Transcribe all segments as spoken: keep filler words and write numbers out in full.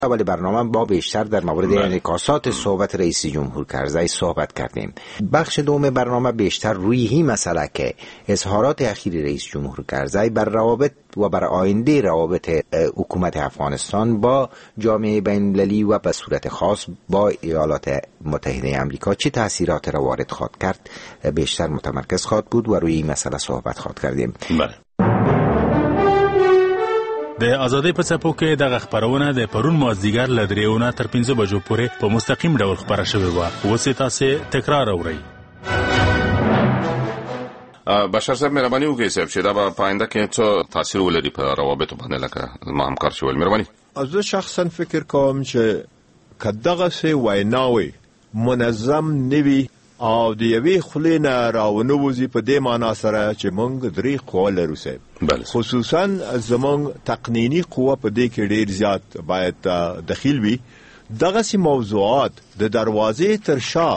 ولی برنامه با بیشتر در مورد انعکاسات صحبت رئیس جمهور کرزی صحبت کردیم. بخش دوم برنامه بیشتر روی این مسئله که اظهارات اخیر رئیس جمهور کرزی بر روابط و بر آینده روابط حکومت افغانستان با جامعه بین المللی و به صورت خاص با ایالات متحده آمریکا چه تاثیرات را وارد خواهد کرد بیشتر متمرکز خواهد بود و روی این مسئله صحبت خواهد کردیم. بله. د آزادۍ په څپو کې دغه خپرونه د پرون مازدیګر له درېونه تر پنځه بجو پورې په مستقیم ډول خپره شوې وه. اوس یې تاسې تکرار اورئ. بشر صاحب مهرباني وکړئ صاحب چې دا به په آینده کې څه تاثیر ولري په روابطو باندې لکه ما همکار شول. مهرباني. زه شخصا فکر کوم چې که دغسې ویناوې منظم نه وي او د یوې خولې نه راونوځي په دې معنا سره چې موږ درې قوه لرو صاحب. خصوصا زمونږ تقنینی قوه په دې کې ډېر زیات باید دخیل وي. دغسې موضوعات د دروازې تر شا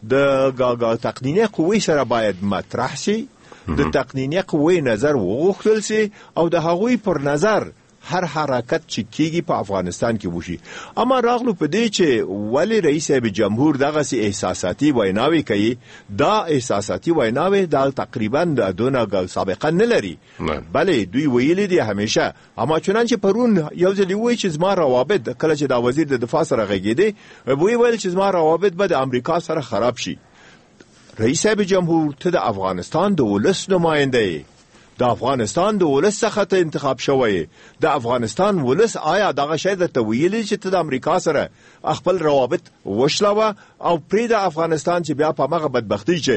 د تقنینی قوې سره باید مطرح شي، د تقنینی قوې نظر وغوښتل شي او د هغوی پر نظر هر حرکت چې کیږي په افغانستان کې وشي. اما راغلو په دې چې ولی رئیس جمهور دغسې احساساتي ویناوې کوي، دا احساساتي ویناوې دا تقریبا دونه سابقه نه لري. بله دوی ویلي دي همیشه، اما چنانچه پرون یو ځل وایي چې زما روابط کله چې دا وزیر د دفاع سره غږېدی وی ویل چې زما روابط به د امریکا سره خراب شي. رئیس جمهور ته د افغانستان د ولس نماینده، د افغانستان د ولس څخه ته انتخاب شوی، د افغانستان ولس آیا دغه شی درته ویلي چې ته د امریکا سره خپل روابط وشلوه او پرې د افغانستان چې بیا په هغه بدبختي چې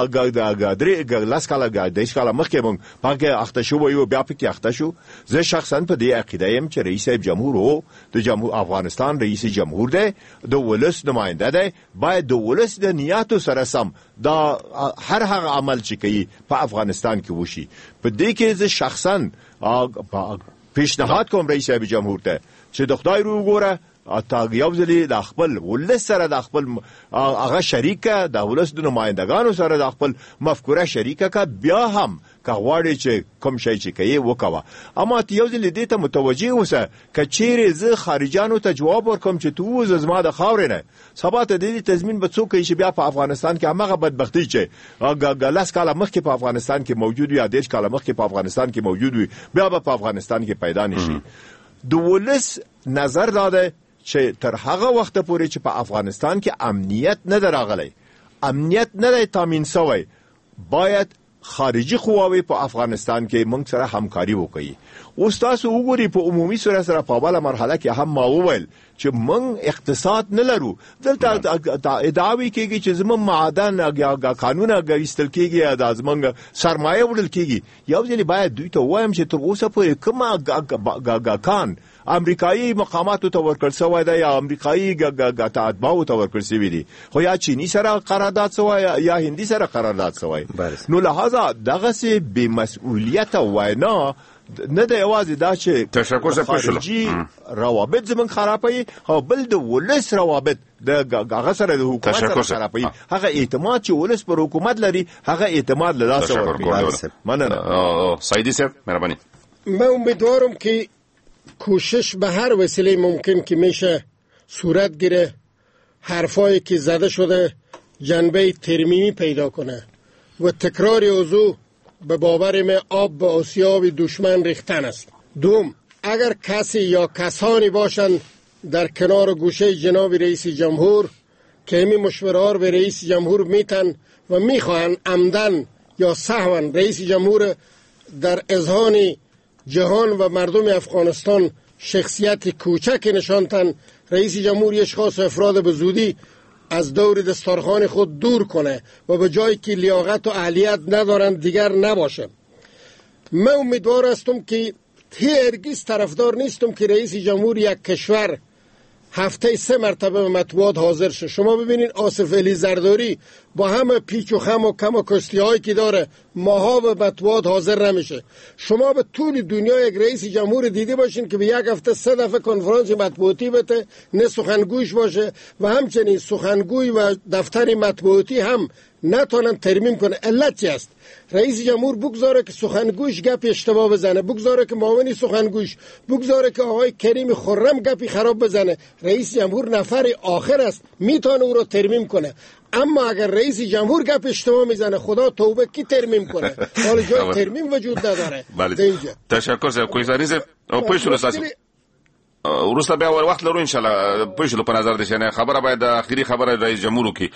درې لس کاله دېرش کاله مخکې موږ پکې اخته شو یو بیا پکې اخته شو. زه شخصا په دې عقیده یم چې رئیس جمهور او د جمهور افغانستان رئیس جمهور دی، د ولس نماینده دی، باید د ولس د نیاتو سره سم دا هر هغه عمل چې کوي په افغانستان کې وشي. په دې کې زه شخصا پیشنهاد کوم رئیس جمهور ته چې د خدای رو وګوره تا یو ځلې د خپل ولس سره د خپل هغه شریکه د ولس د نمایندګانو سره د خپل مفکوره شریکه کا بیا هم که غواړي چې کوم شی چې کوي وکوه. اما یو ځلې دې ته متوجه اوسه که چیرې زه خارجانو ته جواب ورکوم چې تو وز زما د خاورې نه سبا ته دې تضمین به څوک کوي چې بیا په افغانستان کې هغه بدبختی چې لس کاله مخکې په افغانستان کې موجود وي یا دېرش کاله مخکې په افغانستان کې موجود وي بیا به په افغانستان کې پیدا نشي. د ولس نظر داده چې تر هغه وخت پورې چې په افغانستان کې امنیت نه دراغلی، امنیت نه دی تامین شوی، باید خارجي قواوې په افغانستان کې موږ سره همکاري وکړي. اوس تاسو وګورئ په عمومي صورت سره په اوله مرحله کې هم ما وویل چې موږ اقتصاد نه لرو. دلته ادعاوې کېږي چې زموږ معدن یا قانونه ایستل کېږي، دا زموږ سرمایه وړل کېږي. یو ځل باید دوی ته وایم چې تر اوسه پورې کومه کان امریکایي مقاماتو ته ورکړل شوی دی یا امریکایي اتباعو ته ورکړل شوی دی، خو یا چینی سره قرارداد شوی یا هندي سره قرارداد شوی. نو لہذا دغسې بې مسؤلیته وینا نه دی یوازې دا چې خارجي روابط زموږ خرابوي او بل د ولس روابط د هغه سره د حکومت سره خرابوي. هغه اعتماد چې ولس پر حکومت لري هغه اعتماد له لاسه ورکوي. مننه. سعیدی صاحب مهربانی. من امیدوارم که کوشش به هر وسیله ممکن که میشه صورت گیره، حرفایی که زده شده جنبه ترمیمی پیدا کنه و تکرار اوضاع به باور من آب به آسیاب دشمن ریختن است. دوم، اگر کسی یا کسانی باشند در کنار گوشه جناب رئیس جمهور که همی مشوره‌ها به رئیس جمهور میتن و میخواهند عمدن یا سهوا رئیس جمهور در اذهان جهان و مردم افغانستان شخصیت کوچک نشانتن، رئیس جمهور اشخاص و افراد به زودی از دور دستارخان خود دور کنه و به جایی که لیاقت و اهلیت ندارند دیگر نباشه. من امیدوار هستم که هرگز طرفدار نیستم که رئیس جمهور یک کشور هفته سه مرتبه به مطبوعات حاضر شه. شما ببینین آصف علی زرداری با همه پیچ و خم و کم و کستی هایی که داره ماها به مطبوعات حاضر نمیشه. شما به طول دنیا یک رئیس جمهور دیده باشین که به یک هفته سه دفعه کنفرانس مطبوعاتی بده، نه سخنگویش باشه و همچنین سخنگوی و دفتر مطبوعاتی هم نتونن ترمیم کنه. علت چی است؟ رئیس جمهور بگذاره که سخنگوش گپ اشتباه بزنه، بگذاره که معاون سخنگوش، بگذاره که آقای کریم خرم گپی خراب بزنه. رئیس جمهور نفر آخر است، میتونه او رو ترمیم کنه. اما اگر رئیس جمهور گپ اشتباه میزنه، خدا توبه کی ترمیم کنه؟ حالا جای ترمیم وجود نداره. بله. تشکر زیاد کویزانی او پښتون ساسي ورسته بیا ور وخت لرو ان شاء الله پښتون په نظر دي چې خبره باید اخیری خبره رئیس جمهور کی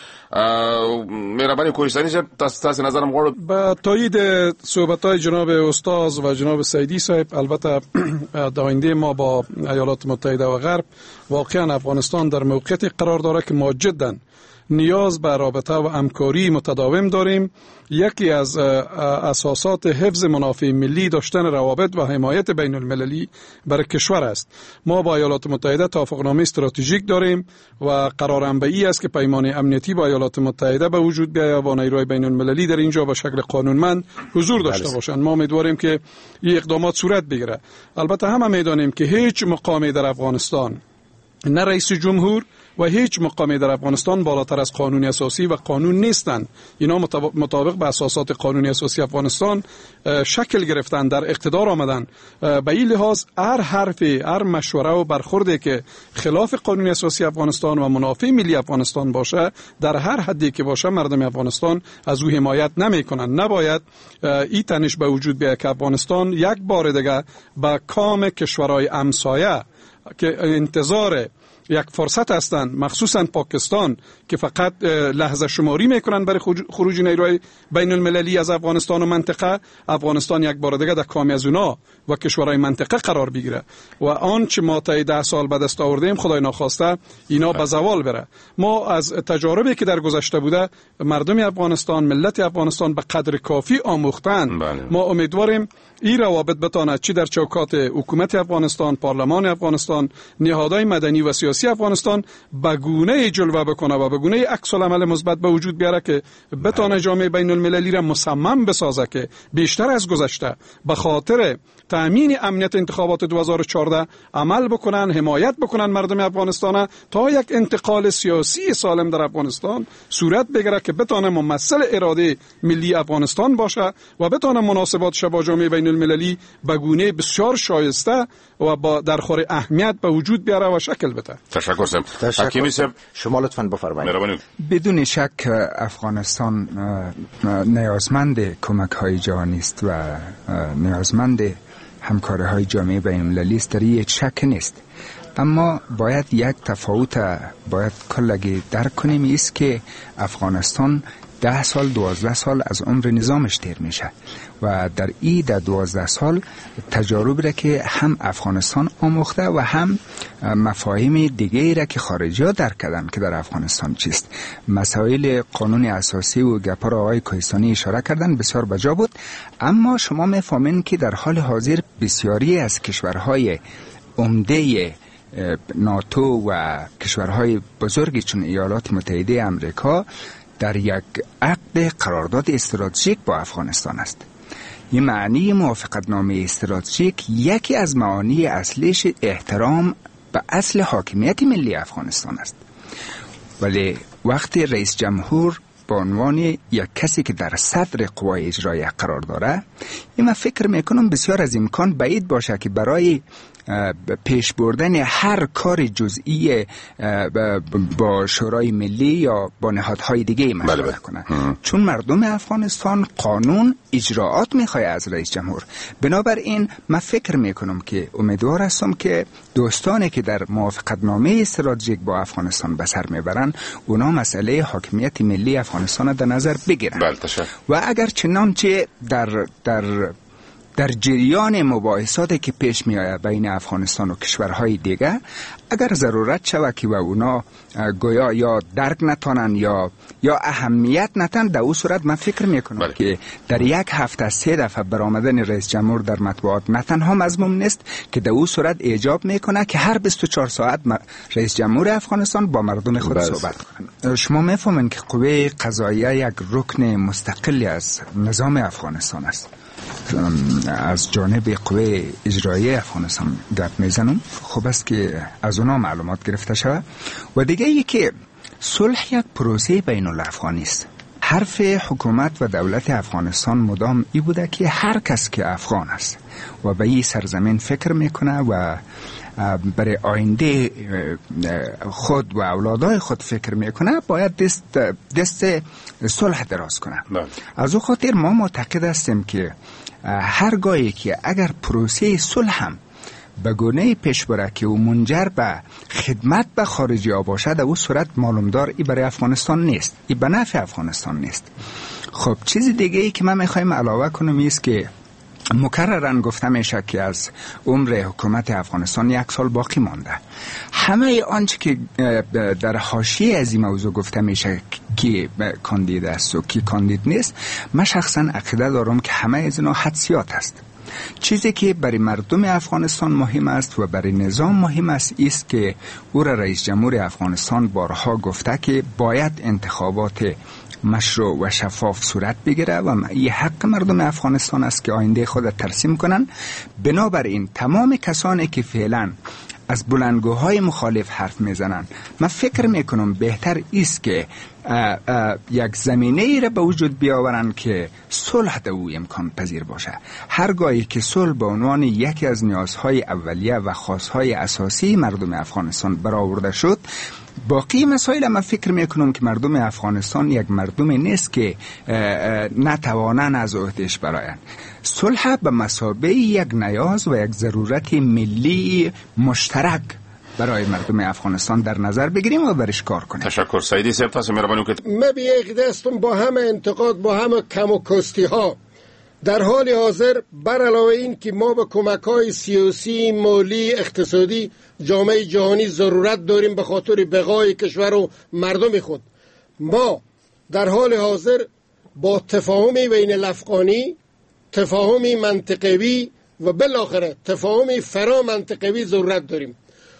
مهرباني کویزانی چې تاسو تاسو نظرم غواړم. با تایید صحبت‌های جناب استاد و جناب سیدی صاحب، البته داینده ما با ایالات متحده و غرب واقعا افغانستان در موقعیتی قرار داره که ما جداً نیاز به رابطه و همکاری متداوم داریم. یکی از اساسات حفظ منافع ملی داشتن روابط و حمایت بین المللی برای کشور است. ما با ایالات متحده توافقنامه استراتژیک داریم و قرارم به ای است که پیمان امنیتی با ایالات متحده به وجود بیاید و نیروهای بین المللی در اینجا به شکل قانونمند حضور داشته باشند. ما امیدواریم که این اقدامات صورت بگیره. البته همه میدانیم که هیچ مقامی در افغانستان، نه رئیس جمهور و هیچ مقامی در افغانستان بالاتر از قانون اساسی و قانون نیستند. اینا مطابق به اساسات قانون اساسی افغانستان شکل گرفتن، در اقتدار آمدن. به این لحاظ هر حرفی، هر مشوره و برخوردی که خلاف قانون اساسی افغانستان و منافع ملی افغانستان باشه، در هر حدی که باشه مردم افغانستان از او حمایت نمیکنن. نباید این تنش به وجود بیاید که افغانستان یک بار دیگه به کام کشورهای همسایه که انتظار یک فرصت هستند، مخصوصا پاکستان که فقط لحظه شماری میکنن برای خروج نیروهای بین المللی از افغانستان و منطقه، افغانستان یک بار دیگه در کام از اونا و کشورهای منطقه قرار بگیره و آنچه ما تا ده سال به دست آوردیم خدای ناخواسته اینا به زوال بره. ما از تجاربی که در گذشته بوده مردم افغانستان، ملت افغانستان به قدر کافی آموختن. بله. ما امیدواریم این روابط بتاند چی در چوکات حکومت افغانستان، پارلمان افغانستان، نهادهای مدنی و سیاسی افغانستان به گونه جلوه بکنه و به گونه عکس العمل مثبت به وجود بیاره که بتونه جامعه بین المللی را مصمم بسازه که بیشتر از گذشته به خاطر تامین امنیت انتخابات دو هزار و چهارده عمل بکنن، حمایت بکنن مردم افغانستان تا یک انتقال سیاسی سالم در افغانستان صورت بگیره که بتونه ممثل اراده ملی افغانستان باشه و بتونه مناسباتش با جامعه بین المللی به گونه بسیار شایسته و با درخور اهمیت به وجود بیاره و شکل بده. تشکر سم. حکیمی صاحب شما لطفاً بفرمایید. بدون شک افغانستان نیازمند کمک‌های جهانی است و نیازمند همکاری‌های جامعه بین‌المللی است، در این شک نیست. اما باید یک تفاوت باید کلگی درک کنیم، است که افغانستان ده سال دوازده سال از عمر نظامش تیر میشه و در این ده دوازده سال تجارب را که هم افغانستان آموخته و هم مفاهیم دیگه را که خارجی ها درک کردن که در افغانستان چیست. مسائل قانون اساسی و گپا را آقای کوهستانی اشاره کردن بسیار بجا بود، اما شما میفهمین که در حال حاضر بسیاری از کشورهای عمده ناتو و کشورهای بزرگی چون ایالات متحده امریکا در یک عقد قرارداد استراتژیک با افغانستان است. این معنی موافقتنامه استراتژیک یکی از معانی اصلیش احترام به اصل حاکمیت ملی افغانستان است. ولی وقتی رئیس جمهور به عنوان یک کسی که در صدر قوای اجرایی قرار داره، این من فکر میکنم بسیار از امکان بعید باشه که برای پیش بردن هر کار جزئی با شورای ملی یا با نهادهای دیگه مشورت کنه، چون مردم افغانستان قانون اجراعات میخواد از رئیس جمهور. بنابراین من فکر میکنم که امیدوار هستم که دوستانی که در موافقتنامه استراتژیک با افغانستان به سر میبرن اونا مسئله حاکمیت ملی افغانستان در نظر بگیرن و اگر چنانچه در در در جریان مباحثاتی که پیش می آید بین افغانستان و کشورهای دیگه اگر ضرورت شود که و اونا گویا یا درک نتانن یا یا اهمیت نتن، در او صورت من فکر میکنم بله. که در یک هفته سه دفعه برآمدن رئیس جمهور در مطبوعات نه تنها مضمون نیست که در او صورت ایجاب میکنه که هر بیست و چهار ساعت رئیس جمهور افغانستان با مردم خود بله. صحبت کنن. شما میفهمین که قوه قضاییه یک رکن مستقلی از نظام افغانستان است. از جانب قوه اجرایی افغانستان گپ میزنم، خوب است که از اونا معلومات گرفته شود. و دیگه ای که صلح یک پروسه بین الافغانی است. حرف حکومت و دولت افغانستان مدام ای بوده که هر کس که افغان است و به این سرزمین فکر میکنه و برای آینده خود و اولادای خود فکر میکنه باید دست, دست صلح دراز کنه. از او خاطر ما معتقد هستیم که هرگاهی که اگر پروسه صلح هم به گونه پیش بره که او منجر به خدمت به خارجی ها باشد، او صورت معلومدار ای برای افغانستان نیست، ای به نفع افغانستان نیست. خب چیز دیگه ای که من میخوایم علاوه کنم است که مکررن گفته میشه که از عمر حکومت افغانستان یک سال باقی مانده. همه آنچه که در حاشیه از این موضوع گفته میشه که کاندید است و کی کاندید نیست، من شخصا عقیده دارم که همه از اینا حدسیات است. چیزی که برای مردم افغانستان مهم است و برای نظام مهم است است که او را رئیس جمهور افغانستان بارها گفته که باید انتخابات مشروع و شفاف صورت بگیره و این حق مردم افغانستان است که آینده خود ترسیم کنن. بنابراین تمام کسانی که فعلا از بلندگوهای مخالف حرف میزنن، من فکر میکنم بهتر است که اه اه یک زمینه ای را به وجود بیاورن که صلح در او امکان پذیر باشه. هرگاهی که صلح به عنوان یکی از نیازهای اولیه و خواستهای اساسی مردم افغانستان برآورده شد، باقی مسائل من فکر میکنم که مردم افغانستان یک مردم نیست که نتوانن از عهدهش برآیند. صلح به مثابه یک نیاز و یک ضرورت ملی مشترک برای مردم افغانستان در نظر بگیریم و برش کار کنیم. تشکر. سعیدی صاحب تاسو مهربانی وکړئ. من به یک دستم با همه انتقاد، با همه کم و کاستی ها در حال حاضر بر علاوه این که ما به کمک های سیاسی، مالی، اقتصادی جامعه جهانی ضرورت داریم به خاطر بقای کشور و مردم خود، ما در حال حاضر با تفاهمی بین الافغانی، تفاهمی منطقوی و بالاخره تفاهمی فرا منطقوی ضرورت داریم.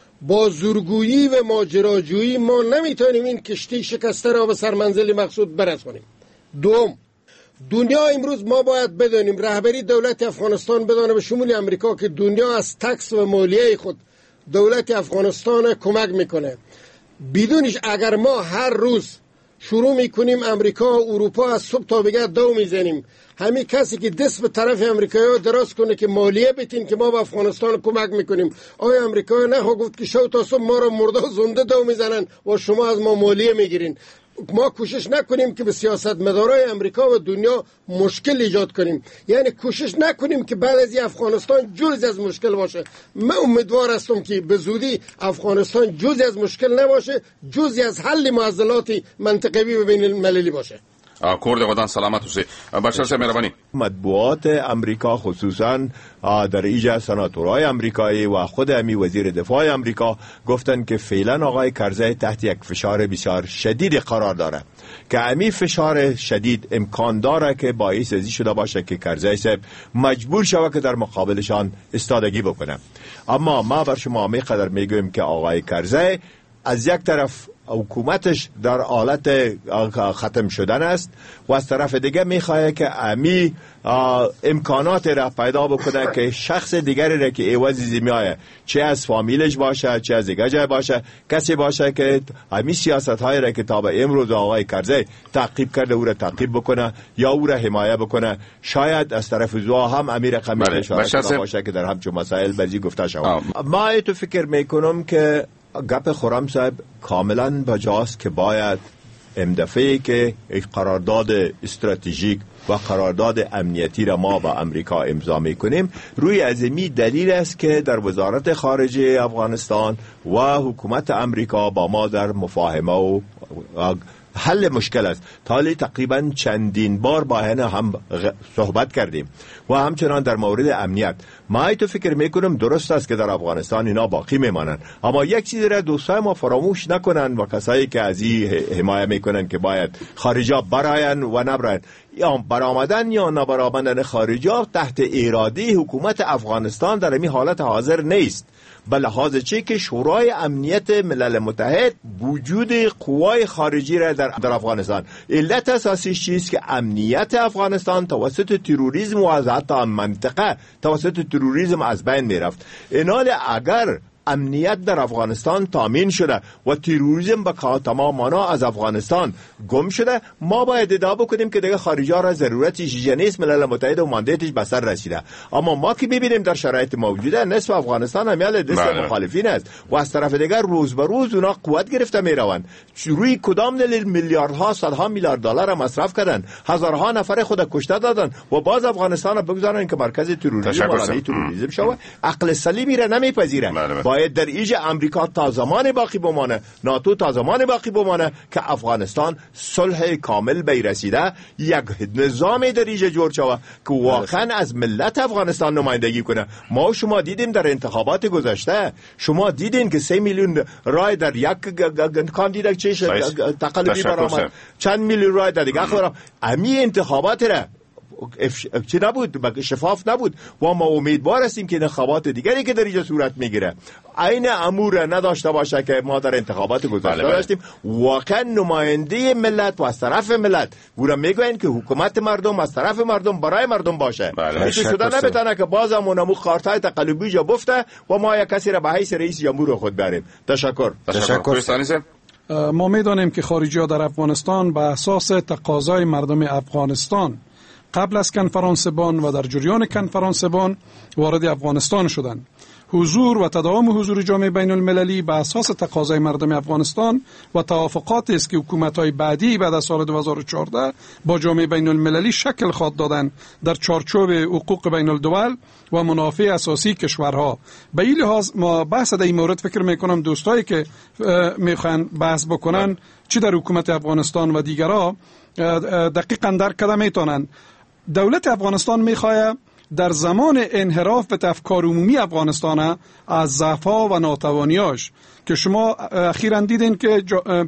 با زورگویی و ماجراجویی ما نمیتونیم این کشتی شکسته را به سرمنزل مقصود برسانیم. دوم، دنیا امروز ما باید بدانیم، رهبری دولت افغانستان بدانه به شمول امریکا که دنیا از تکس و مالیه خود دولت افغانستان کمک میکنه. بدونش اگر ما هر روز شروع میکنیم امریکا و اروپا از صبح تا بگه دو میزنیم، همین کسی که دست به طرف امریکایی دراز کنه که مالیه بتین که ما به افغانستان کمک میکنیم، آیا امریکایی نه گفت که شو تا صبح ما را مرده و زنده دو میزنن و شما از ما مالیه میگیرین؟ ما کوشش نکنیم که به سیاستمدارای امریکا و دنیا مشکل ایجاد کنیم، یعنی کوشش نکنیم که بعد از این افغانستان جزئی از مشکل باشه. من امیدوار هستم که به زودی افغانستان جزئی از مشکل نباشه، جزئی از حل معضلات منطقوی و بین المللی باشه. کور د ودان سلامت اوسئ. بشر صاحب مهربانی. مطبوعات امریکا خصوصا در ایجا سناتورای امریکایی و خود امی وزیر دفاع امریکا گفتن که فعلا آقای کرزی تحت یک فشار بسیار شدید قرار داره که امی فشار شدید امکان داره که باعث ازی شده باشه که کرزی صاحب مجبور شود که در مقابلشان استادگی بکنه. اما ما بر شما می قدر میگویم که آقای کرزی از یک طرف حکومتش در حالت ختم شدن است و از طرف دیگه میخواه که امی امکانات را پیدا بکنه که شخص دیگری را که ایوازی زمیایه، چه از فامیلش باشه چه از دیگه جای باشه، کسی باشه که امی سیاست های را که تا به امروز آقای کرزی تعقیب کرده او را تعقیب بکنه یا او را حمایه بکنه. شاید از طرف زوا هم امی رقمی اشاره باشه که در همچون مسائل بزی گفته شود. ما ایتو فکر میکنم که گپ خرم صاحب کاملا بجاست که باید امدفعی که قرارداد استراتژیک و قرارداد امنیتی را ما با امریکا امضا میکنیم روی ازمی دلیل است که در وزارت خارجه افغانستان و حکومت امریکا با ما در مفاهمه و حل مشکل است. تالی تقریبا چندین بار با هم صحبت کردیم و همچنان در مورد امنیت. ما ایتو فکر میکنم درست است که در افغانستان اینا باقی میمانند، اما یک چیز را دوستای ما فراموش نکنن و کسایی که از این حمایه میکنن که باید خارجا براین و نبراین، یا برآمدن یا نبرآمدن خارجا تحت اراده حکومت افغانستان در این حالت حاضر نیست. به لحاظ چه که شورای امنیت ملل متحد وجود قوای خارجی را در, در افغانستان، علت اساسیش چیست که امنیت افغانستان توسط تروریسم و از حتی منطقه توسط تروریسم از بین میرفت. اینال اگر امنیت در افغانستان تامین شده و تروریسم به تمام معنا از افغانستان گم شده، ما باید ادعا بکنیم که دیگه خارجی ها را ضرورتش نیست، ملل متحد و ماندیتش به سر رسیده. اما ما که میبینیم در شرایط موجوده نصف افغانستان همیال دست مخالفین است و از طرف دیگر روز به روز اونا قوت گرفته میروند. روی کدام دلیل میلیاردها صدها میلیارد دلار مصرف کردن، هزارها نفر خود کشته دادن و باز افغانستان را بگذارن که مرکز تروریسم و تروریسم شود؟ عقل سلیمی را نمیپذیره. باید در ایج امریکا تا زمان باقی بمانه، ناتو تا زمان باقی بمانه که افغانستان صلح کامل به رسیده، یک نظام در ایج جور شود که واقعا از ملت افغانستان نمایندگی کنه. ما شما دیدیم در انتخابات گذشته، شما دیدین که سه میلیون رای در یک کاندیدات چه تقلبی برآمد، چند میلیون رای در دیگه خبر. امی انتخابات را چی نبود، شفاف نبود و ما امیدوار هستیم که انتخابات دیگری که در اینجا صورت میگیره عین امور نداشته باشه که ما در انتخابات گذشته داشتیم. واقعا نماینده ملت و از طرف ملت بورا میگوین که حکومت مردم از طرف مردم برای مردم باشه. هیچ شده نمیتونه که باز همون امو کارتای تقلبی جا بفته و ما یک کسی را به حیث رئیس جمهور خود بریم. تشکر. تشکر. ما میدانیم که خارجی ها در افغانستان به اساس تقاضای مردم افغانستان قبل از کنفرانس بن و در جریان کنفرانس بن وارد افغانستان شدند. حضور و تداوم حضور جامعه بین المللی به اساس تقاضای مردم افغانستان و توافقاتی است که حکومت‌های بعدی بعد از سال دو هزار و چهارده با جامعه بین المللی شکل خواهد دادند در چارچوب حقوق بین الدول و منافع اساسی کشورها. به این لحاظ ما بحث در این مورد فکر میکنم دوستایی که میخوان بحث بکنن چی در حکومت افغانستان و دیگرها دقیقاً درک کرده میتونن. دولت افغانستان میخواد در زمان انحراف به افکار عمومی افغانستان از ضعف‌ها و ناتوانیاش که شما اخیراً دیدین که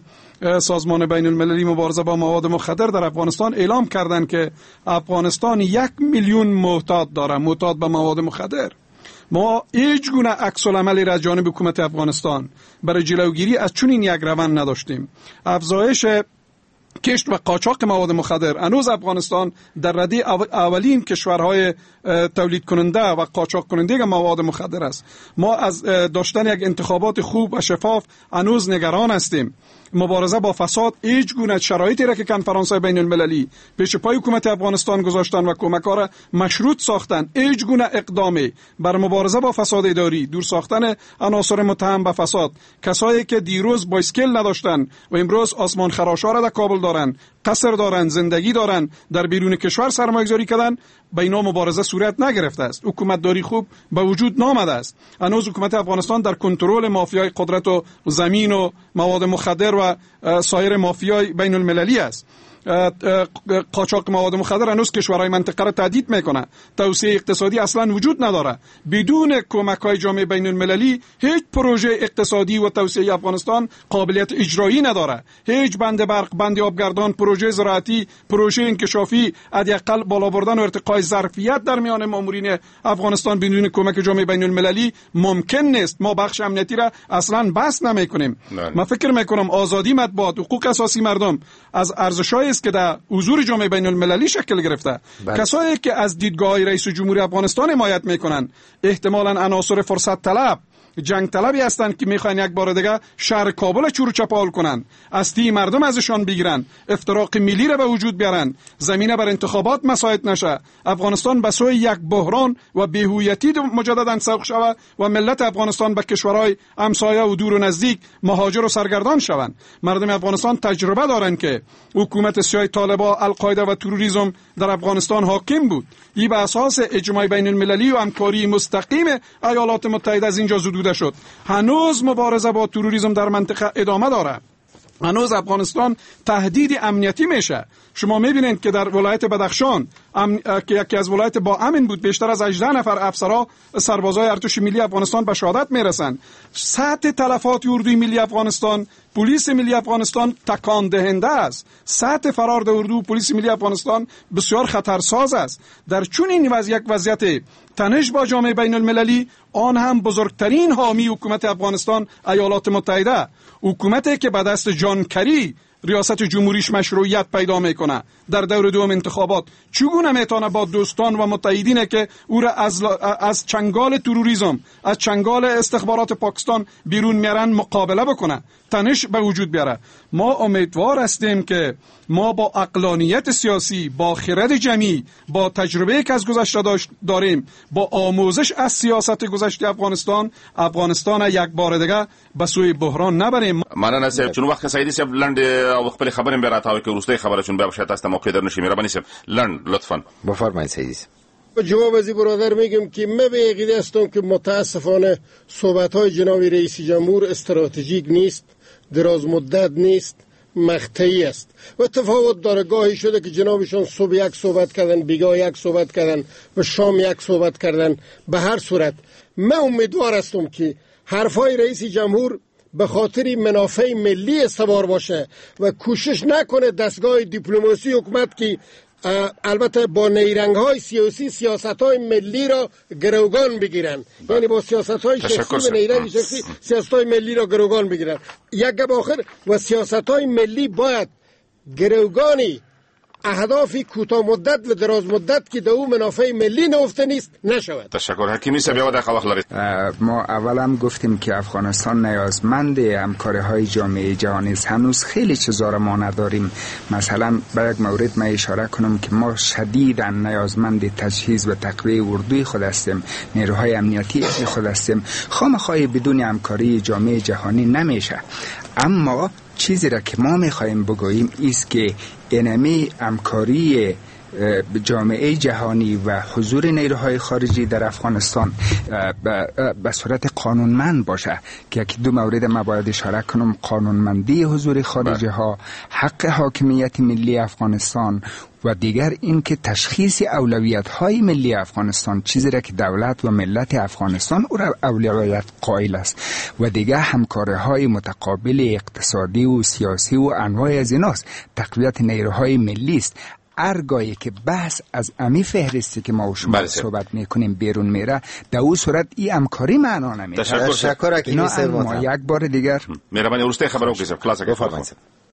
سازمان بین المللی مبارزه با مواد مخدر در افغانستان اعلام کردن که افغانستان یک میلیون معتاد داره، معتاد به مواد مخدر. ما هیچ گونه عکس العملی را از جانب حکومت افغانستان برای جلوگیری از چنین یک روند نداشتیم. افزایش کشت و قاچاق مواد مخدر هنوز افغانستان در رده اولین کشورهای تولید کننده و قاچاق کننده مواد مخدر است. ما از داشتن یک انتخابات خوب و شفاف هنوز نگران هستیم. مبارزه با فساد هیچ گونه شرایطی را که کنفرانس بین المللی پیش پای حکومت افغانستان گذاشتن و کمک‌ها را مشروط ساختن، هیچ گونه اقدامی بر مبارزه با فساد اداری، دور ساختن عناصر متهم به فساد، کسایی که دیروز با اسکیل نداشتن و امروز آسمان خراشا را در کابل دارن، قصر دارن، زندگی دارن، در بیرون کشور سرمایه‌گذاری کردن، به اینا مبارزه صورت نگرفته است. حکومت داری خوب به وجود نامده است. هنوز حکومت افغانستان در کنترل مافیای قدرت و زمین و مواد مخدر و سایر مافیای بین المللی است. قاچاق مواد مخدر هنوز کشورهای منطقه را تهدید میکنه. توسعه اقتصادی اصلا وجود نداره. بدون کمک‌های جامعه بین المللی هیچ پروژه اقتصادی و توسعه افغانستان قابلیت اجرایی نداره. هیچ بند برق، بند آبگردان، پروژه زراعتی، پروژه انکشافی، حداقل بالا بردن و ارتقای ظرفیت در میان مامورین افغانستان بدون کمک جامعه بین المللی ممکن نیست. ما بخش امنیتی را اصلا بحث نمیکنیم. من فکر میکنم آزادی مطبوعات، حقوق اساسی مردم از ارزش‌های است که در حضور جامعه بین المللی شکل گرفته. بله. کسایی که از دیدگاه رئیس جمهوری افغانستان حمایت میکنن احتمالاً عناصر فرصت طلب، جنگ طلبی هستند که میخوان یک بار دیگه شهر کابل چور چپال کنن، استی مردم ازشان بگیرن، افتراق ملی را به وجود بیارن، زمینه بر انتخابات مساعد نشه، افغانستان به سوی یک بحران و بی‌هویتی مجددا سوق شود و ملت افغانستان به کشورهای همسایه و دور و نزدیک مهاجر و سرگردان شوند. مردم افغانستان تجربه دارن که حکومت سیاه طالبان، القاعده و تروریسم در افغانستان حاکم بود. این به اساس اجماع بین المللی و همکاری مستقیم ایالات متحده از اینجا زدوده شد. هنوز مبارزه با تروریسم در منطقه ادامه داره. هنوز افغانستان تهدید امنیتی میشه. شما میبینید که در ولایت بدخشان ام... که یکی از ولایت با امن بود، بیشتر از هجده نفر افسرها سربازای ارتش ملی افغانستان به شهادت میرسند. سطح تلفات اردوی ملی افغانستان، پلیس ملی افغانستان تکان دهنده است. سطح فرار اردو پلیس ملی افغانستان بسیار خطرساز است. در چون این وضعیت وضعیت تنش با جامعه بین المللی، آن هم بزرگترین حامی حکومت افغانستان ایالات متحده، حکومتی که به دست جان کری ریاست جمهوریش مشروعیت پیدا میکنه در دور دوم انتخابات، چگونه میتونه با دوستان و متحدینه که او را از, از چنگال تروریسم، از چنگال استخبارات پاکستان بیرون میارن مقابله بکنه، تنش به وجود بیاره؟ ما امیدوار هستیم که ما با عقلانیت سیاسی، با خرد جمعی، با تجربه که از گذشته داریم، با آموزش از سیاست گذشته افغانستان، افغانستان یک بار دیگه به سوی بحران نبریم. مننه صاحب. چون وخت سعیدی صاحب لند او خپل خبرې به راته که ورسته خبره چون به شاید است موقع در نشي مهرباني صاحب لند لطفا بفرمایید سعیدی صاحب. جواب از برادر میگم که من به عقیده هستم که متاسفانه صحبت‌های جناب رئیس جمهور استراتژیک نیست، دراز مدت نیست، مقطعی است و تفاوت داره. گاهی شده که جنابشان صبح یک صحبت کردن، بیگاه یک صحبت کردن و شام یک صحبت کردن. به هر صورت من امیدوار هستم که حرفای رئیس جمهور به خاطر منافع ملی استوار باشه و کوشش نکنه دستگاه دیپلماسی حکومت که البته با نیرنگ‌های سیاسی سیاست‌های ملی را گروگان بگیرن، یعنی با سیاست‌های شخصی و نیرنگ شخصی سیاست‌های ملی را گروگان بگیرن. یک گپ آخر، و سیاست‌های ملی باید گروگانی اهداف کوتاه مدت و دراز مدت که دو منافع ملی نهفته نیست نشود. تشکر. حکیمی صاحب یاد خواخ لرید. ما اولم گفتیم که افغانستان نیازمند همکاری‌های جامعه جهانی است. هنوز خیلی چیزا را ما نداریم. مثلا به یک مورد ما اشاره کنم که ما شدیداً نیازمند تجهیز و تقویه اردوی خود هستیم، نیروهای امنیتی خود هستیم. خامخای بدون همکاری جامعه جهانی نمیشه. اما چیزی را که ما میخوایم بگوییم است که اینمی همکاری جامعه جهانی و حضور نیروهای خارجی در افغانستان به صورت قانونمند باشه که یکی دو مورد ما باید اشاره کنم: قانونمندی حضور خارجی ها، حق حاکمیت ملی افغانستان و دیگر این که تشخیص اولویت های ملی افغانستان، چیزی را که دولت و ملت افغانستان او را اولویت قائل است، و دیگر همکاری های متقابل اقتصادی و سیاسی و انواع از ایناست. تقویت نیروهای ملی است. ارگایی که بحث از امی فهرستی که ما و شما صحبت میکنیم بیرون میره، در اون صورت این همکاری معنا نمیده. تشکر. تشکر. اینا ما یک بار دیگر مهربانی ورسته خبرو که خلاص